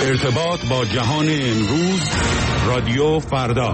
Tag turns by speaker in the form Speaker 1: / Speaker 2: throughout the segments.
Speaker 1: ارتباط با جهان امروز، رادیو فردا.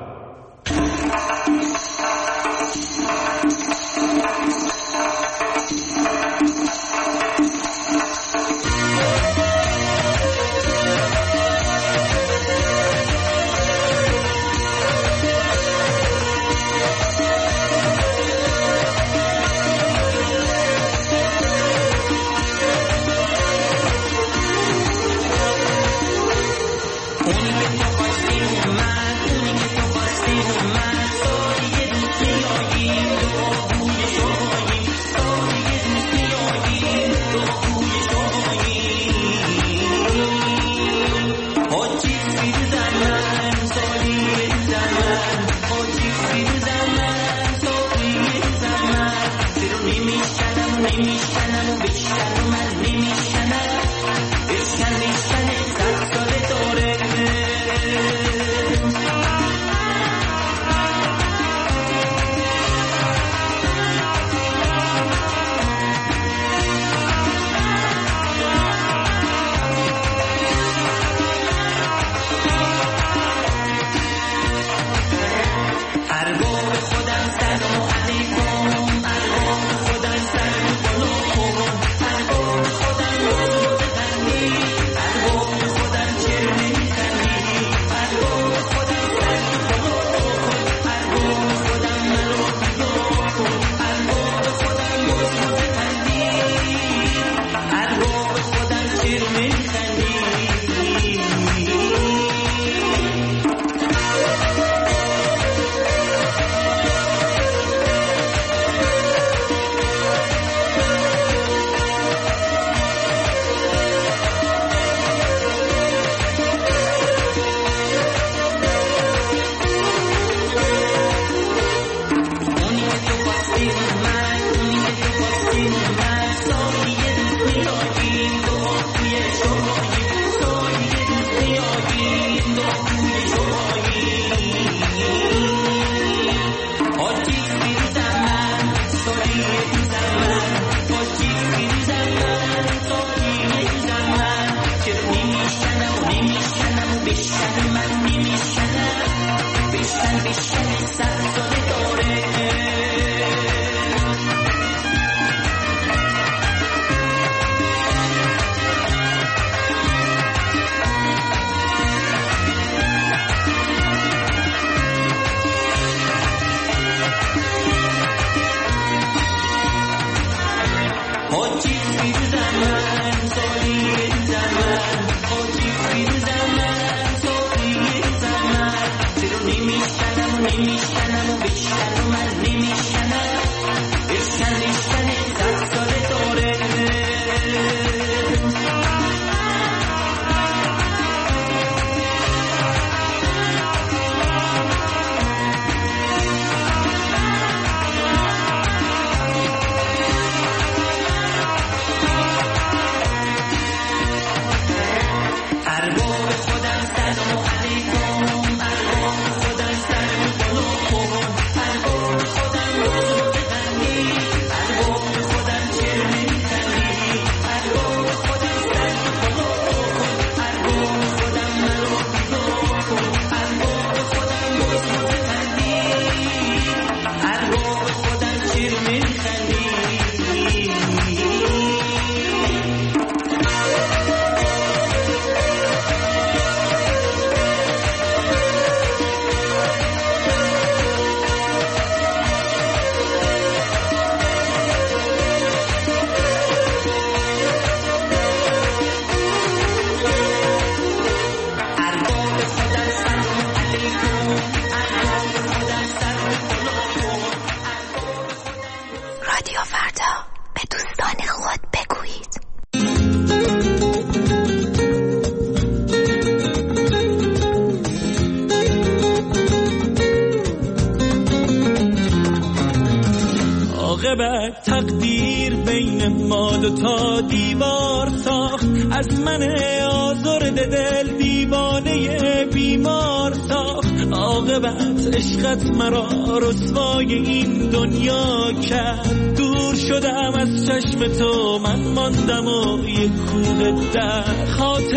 Speaker 2: تقدیر بین ما دو تا دیوار ساخت، از من آزرده دل دیوانه بیمار ساخت. عاقبت عشقت مرا رسوای این دنیا کرد، دور شدم از چشم تو من ماندم و یک کوه در خاطرات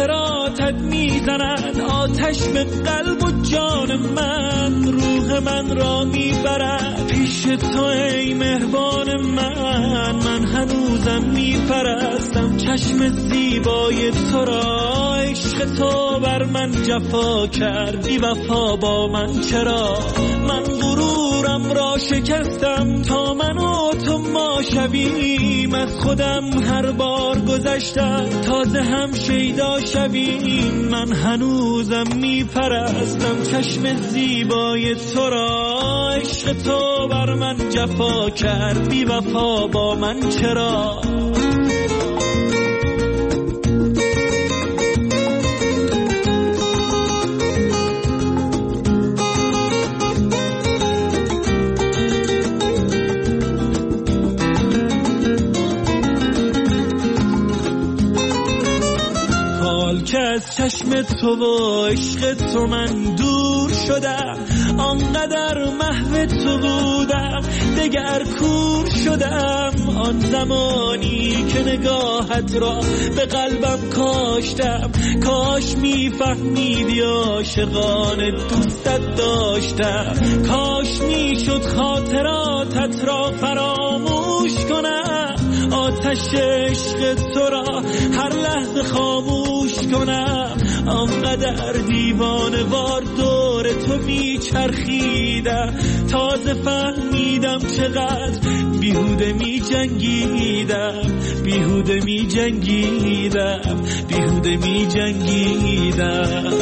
Speaker 2: خاطراتت میزنن آتش به قلب و جان من، روح من را میبرد پیش تو ای مهربان من هنوزم میپرستم چشم زیبای تو را. عشق تو بر من جفا کردی وفا با من چرا؟ من غرورم را شکستم تا من و تو ما شویم، از خودم هر بار گذشتم تازه هم شیدا شویم. من هنوزم میپرستم چشم زیبای تو را. عشق تو بر من جفا کردی وفا با من چرا؟ که از چشم تو و عشق تو من دور شدم، آنقدر محو تو بودم دگر کور شدم. آن زمانی که نگاهت را به قلبم کاشتم، کاش میفهمیدی عاشقانه دوستت داشتم. کاش میشد خاطراتت را فراموش کنم، آتش عشق تو را هر لحظه خاموش کنم. آنقدر دیوانه وار دور تو میچرخیدم، تازه فهمیدم چقدر بیهوده میجنگیدم، بیهوده میجنگیدم، بیهوده میجنگیدم.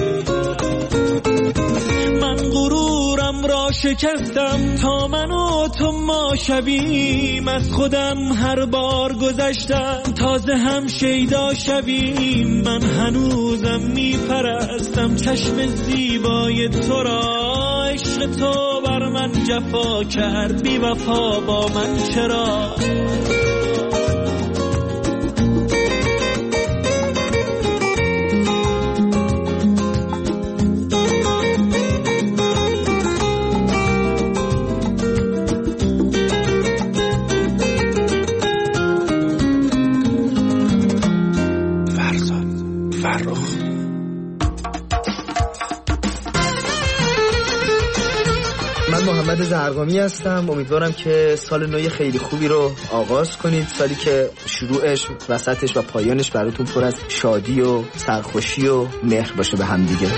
Speaker 2: من غرورم را شکستم تا من و تو ما شویم، از خودم هر بار گذشتم تازه هم شیدا شویم. من هنوزم میپرستم چشم زیبای تو را. عشق تو بر من جفا کرد بی وفا با من چرا؟
Speaker 3: محمد زرقامی هستم. امیدوارم که سال نو خیلی خوبی رو آغاز کنید، سالی که شروعش، وسطش و پایانش براتون پر از شادی و سرخوشی و مهر باشه به هم دیگه.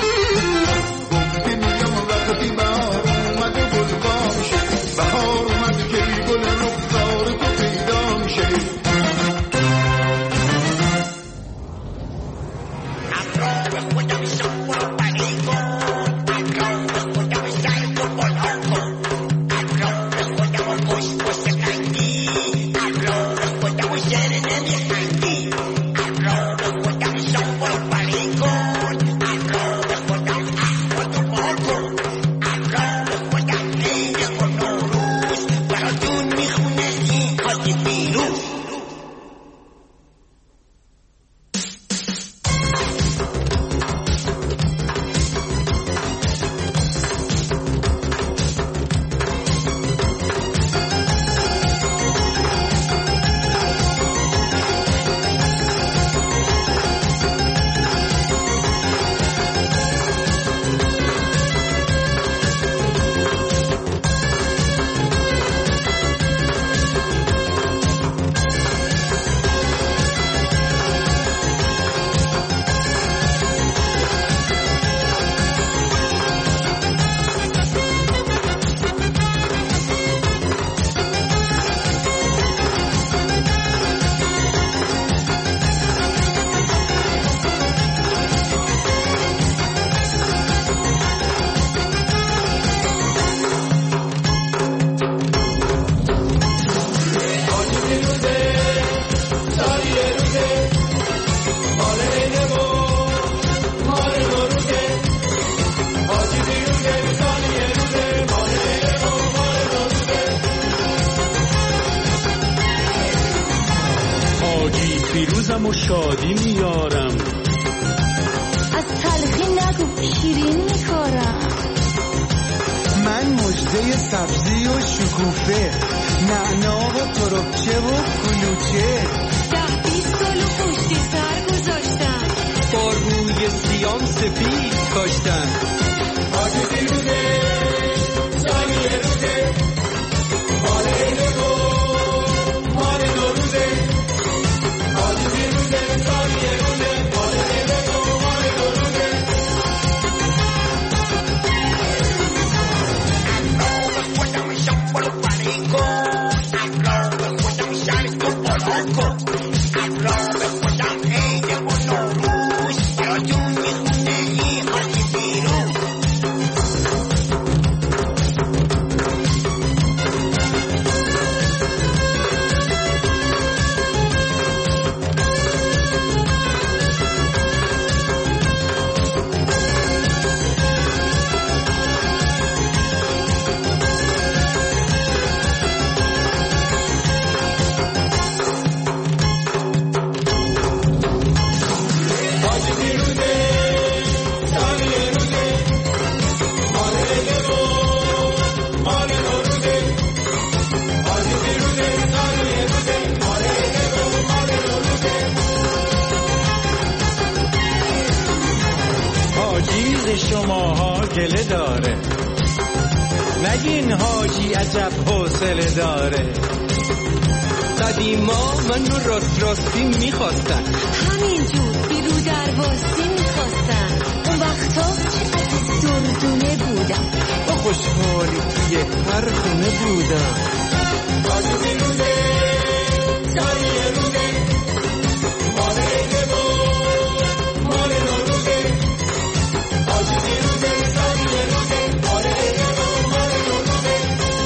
Speaker 1: پیروزم و شادی میارم،
Speaker 4: از تلخی نگو شیرین میکارم.
Speaker 5: من مژده سبزی و شکوفه، نعنا و تربچه و کلوچه.
Speaker 4: 10-20 سالو پشت سر گذاشتم،
Speaker 5: با روی روی سیام سفید کاشتن.
Speaker 2: حاجی پیروزه سالی روزه مال عیده و مال نوروزه. حاجی پیروزه سالی روزه مال عیده و مال نوروزه.
Speaker 6: شماها گله داره، نگین حاجی عجب حوصله داره.
Speaker 5: قدیما منو راست راستی میخواستن،
Speaker 4: همینجور بی رو درباستی میخواستن. اون وقتا چقدر دردونه بودم،
Speaker 5: با خوشحالی توی هر خونه بودم.
Speaker 2: حاجی پیروزه سالی روزه مال عیده و مال نوروزه. حاجی پیروزه سالی روزه مال عیده و مال نوروزه.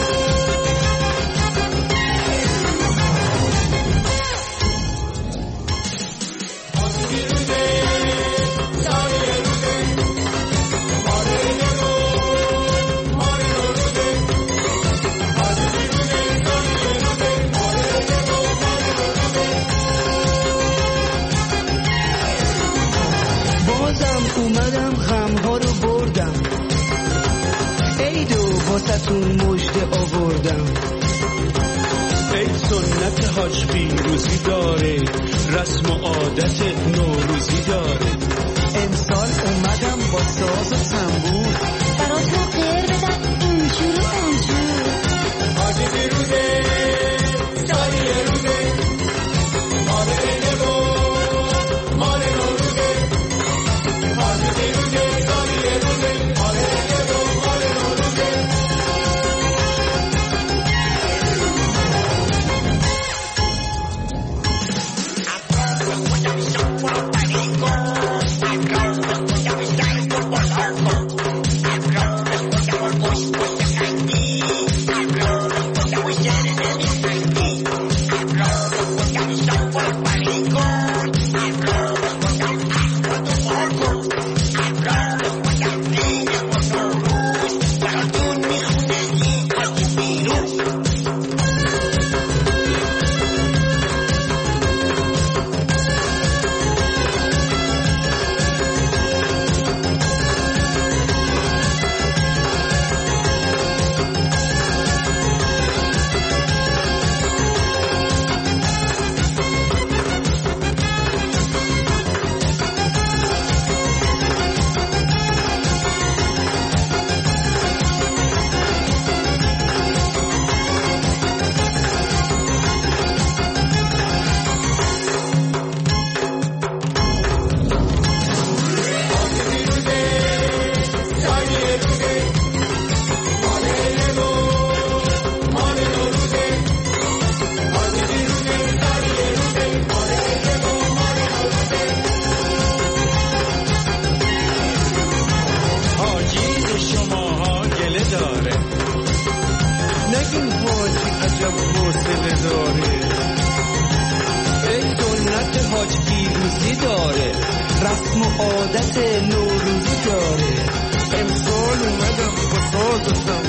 Speaker 2: حاجی پیروزه سالی روزه مال عیده و مال نوروزه. حاجی پیروزه سالی روزه مال عیده و مال نوروزه.
Speaker 5: بازم اومدم غمها رو بردم، عیدو واسه‌تون مژده آوردم.
Speaker 6: عید سنت حاج پیروزی داره، رسم و عادت نوروزی داره.
Speaker 5: امسال اومدم با ساز و تنبور،
Speaker 4: براتون غیر بدن اینجور و اونجور.
Speaker 2: حاجی پیروزه سالی روزه مال عیده و مال نوروزه. حاجی پیروزه سالی روزه مال عیده و مال نوروزه.
Speaker 5: نگین حاجی عجب حوصله داره. ای سنت حاج پیروزی داره، رسم و عادت نوروزی داره. امسال اومدم با ساز و